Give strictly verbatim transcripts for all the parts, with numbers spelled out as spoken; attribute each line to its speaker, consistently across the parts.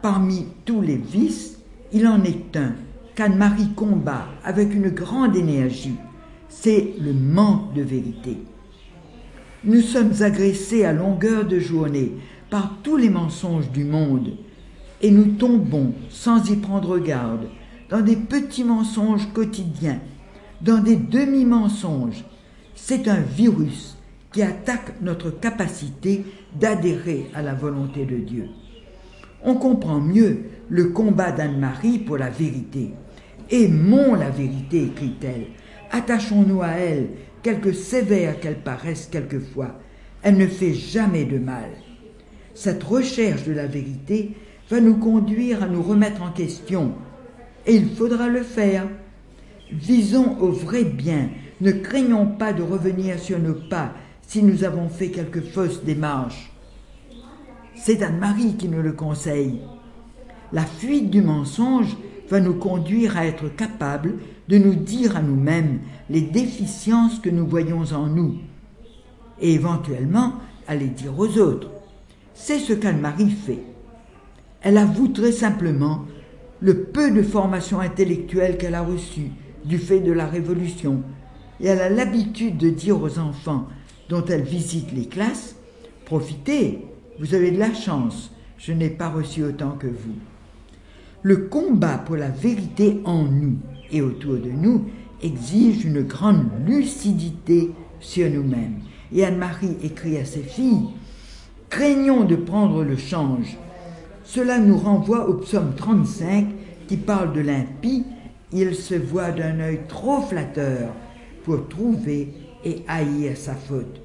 Speaker 1: Parmi tous les vices, il en est un qu'Anne-Marie combat avec une grande énergie, c'est le manque de vérité. Nous sommes agressés à longueur de journée par tous les mensonges du monde et nous tombons sans y prendre garde dans des petits mensonges quotidiens, dans des demi-mensonges. C'est un virus qui attaque notre capacité d'adhérer à la volonté de Dieu. On comprend mieux le combat d'Anne-Marie pour la vérité. Aimons la vérité, écrit-elle. Attachons-nous à elle, quelque sévère qu'elle paraisse quelquefois. Elle ne fait jamais de mal. Cette recherche de la vérité va nous conduire à nous remettre en question. Et il faudra le faire. Visons au vrai bien. Ne craignons pas de revenir sur nos pas si nous avons fait quelque fausse démarche. C'est Anne-Marie qui nous le conseille. La fuite du mensonge va nous conduire à être capables de nous dire à nous-mêmes les déficiences que nous voyons en nous et éventuellement à les dire aux autres. C'est ce qu'Anne-Marie fait. Elle avoue très simplement le peu de formation intellectuelle qu'elle a reçue du fait de la Révolution et elle a l'habitude de dire aux enfants dont elle visite les classes « Profitez, vous avez de la chance, je n'ai pas reçu autant que vous ». Le combat pour la vérité en nous et autour de nous exige une grande lucidité sur nous-mêmes. Et Anne-Marie écrit à ses filles « Craignons de prendre le change ». Cela nous renvoie au psaume trente-cinq qui parle de l'impie. Il se voit d'un œil trop flatteur pour trouver et haïr sa faute.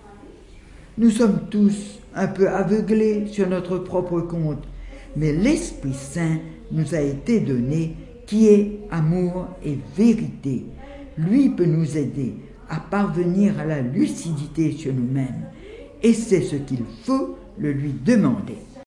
Speaker 1: Nous sommes tous un peu aveuglés sur notre propre compte, mais l'Esprit Saint nous a été donné, qui est amour et vérité. Lui peut nous aider à parvenir à la lucidité sur nous-mêmes, et c'est ce qu'il faut le lui demander.